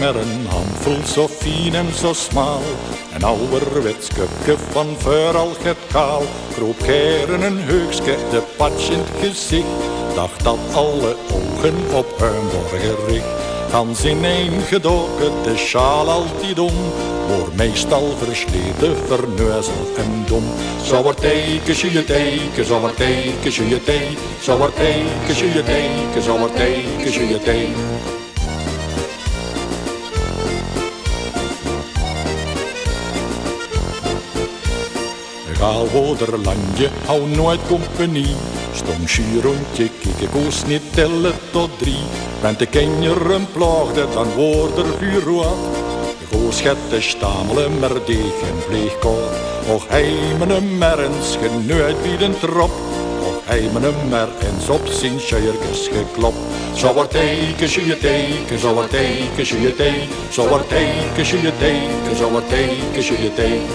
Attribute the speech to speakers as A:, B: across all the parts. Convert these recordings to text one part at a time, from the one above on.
A: met een handvol zo fijn en zo smal. Een ouderwets kupje van vuur al gekaal. Kroop geren een heugske de patsch in het gezicht. Dacht dat alle ogen op hem worden gericht. Gans in een gedoken, de sjaal altijd om. Voor meestal versleten, verneuzel en dom. Zo wordt teken, je teken, zo wordt teken, je teken. Zo wordt teken, je teken, zo wordt teken, je teken. Gaalwoderlandje, hou nooit compagnie. Stond rondje, kijk ik oos niet tellen tot 3. Bent de kenjer een plaagde, dan wordt er vuur rood. De goos gaat te stamelen, maar die geen vleegkoor. Och hij me hem maar eens genuit wie den trop. Och hij me hem maar eens op zijn schuiertjes geklopt. Zo wordt teken, je teken, zo wordt teken, je teken. Zo wordt teken, je teken, zo wordt teken, je teken.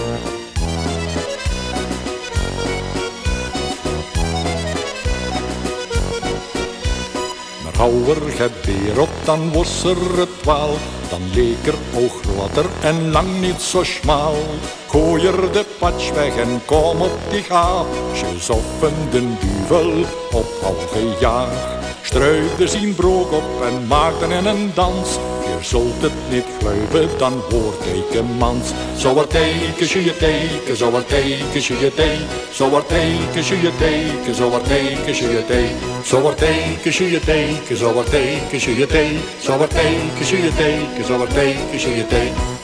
A: Hou er gebeer op, dan was er het wel. Dan leek er oog gladder en lang niet zo schmaal. Gooi er de patsch weg en kom op die gaafjes of den duvel op al gejaagd. Struide zijn broek op en maakte in een dans. Je zult het niet geloven, dan wordt tekenmans. Zo wordt teken, je teken, zo wordt teken, je teken. Zo wordt teken, je teken, zo wordt teken, je teken. Zo wordt teken, je teken, zo wordt teken, je teken. Zo wordt teken, je teken, zo wordt teken, je teken.